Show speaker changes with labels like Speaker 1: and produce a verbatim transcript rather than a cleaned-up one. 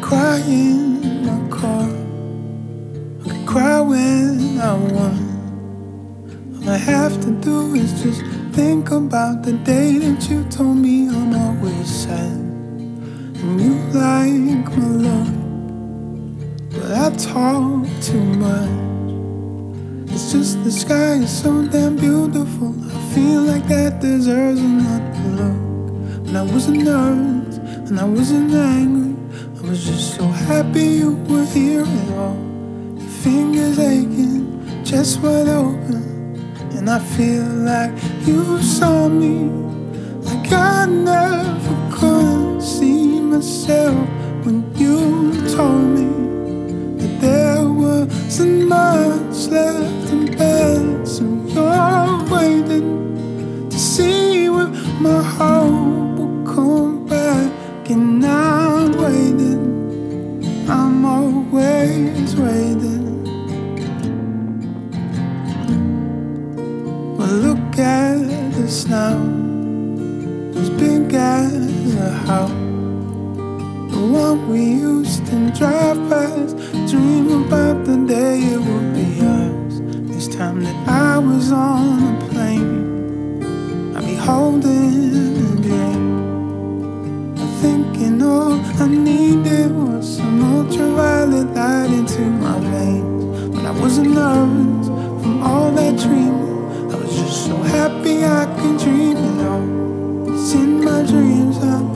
Speaker 1: cry in my car, I could cry when I want. All I have to do is just think about the day that you told me I'm always sad. And you like my love, but I talk too much. It's just the sky is so damn beautiful, I feel like that deserves another look. And I wasn't nervous, and I wasn't angry, I was just so happy you were here at all. Your fingers aching, chest wide open, and I feel like you saw me like I never could see myself when you told me that there wasn't much left in bed. So you're waiting to see if my hope will come back, and I'm waiting, I'm always waiting. Well, look at us now, as big as a house, the one we used to drive past, dream about the day it would be ours. This time that I was on a plane, I'd be holding a dream, thinking all I needed was some ultraviolet light into my veins. But I wasn't nervous from all that dreaming, I was just so happy I could dream it all. It's in my dreams I